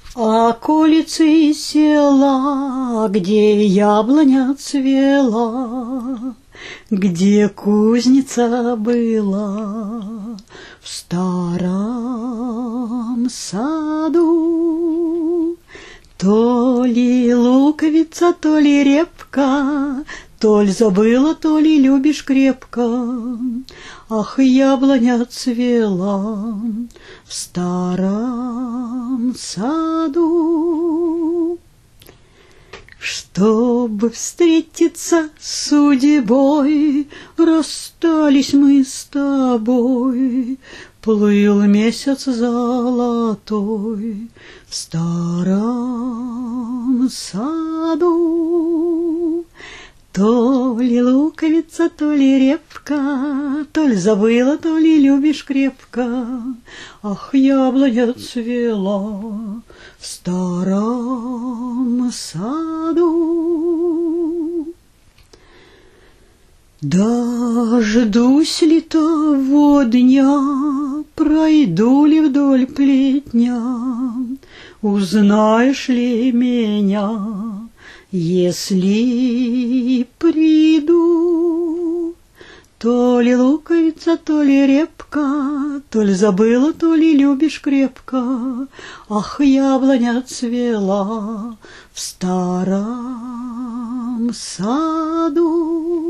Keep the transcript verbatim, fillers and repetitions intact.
Околицы села, где яблоня цвела, где кузница была, в старом саду. То ли луковица, то ли репка, то ли забыла, то ли любишь крепко. Ах, яблоня цвела в старом саду. Чтобы встретиться с судьбой, расстались мы с тобой. Плыл месяц золотой в старом саду. То ли луковица, то ли репка, то ли забыла, то ли любишь крепко. Ах, яблоня цвела в старом саду. Дождусь ли того дня, пройду ли вдоль плетня, узнаешь ли меня, если приду? То ли луковица, то ли репка, то ли забыла, то ли любишь крепко. Ах, яблоня цвела в старом саду.